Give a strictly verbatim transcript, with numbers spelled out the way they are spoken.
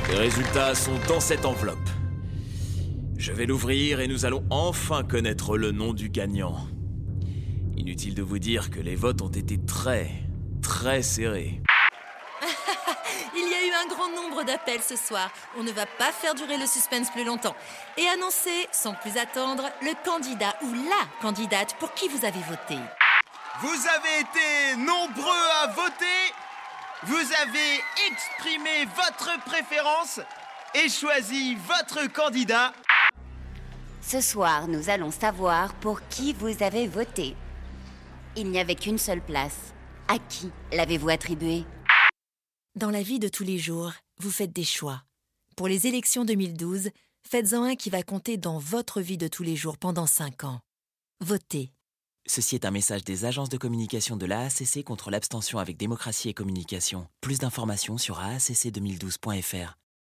Les résultats sont dans cette enveloppe. Je vais l'ouvrir et nous allons enfin connaître le nom du gagnant. Inutile de vous dire que les votes ont été très, très serrés. Il y a eu un grand nombre d'appels ce soir. On ne va pas faire durer le suspense plus longtemps. Et annoncer, sans plus attendre, le candidat ou la candidate pour qui vous avez voté. Vous avez été nombreux à voter. Vous avez exprimé votre préférence et choisi votre candidat. Ce soir, nous allons savoir pour qui vous avez voté. Il n'y avait qu'une seule place. À qui l'avez-vous attribuée ? Dans la vie de tous les jours, vous faites des choix. Pour les élections deux mille douze, faites-en un qui va compter dans votre vie de tous les jours pendant cinq ans. Votez. Ceci est un message des agences de communication de l'A A C C contre l'abstention avec démocratie et communication. Plus d'informations sur a a c c deux mille douze point f r.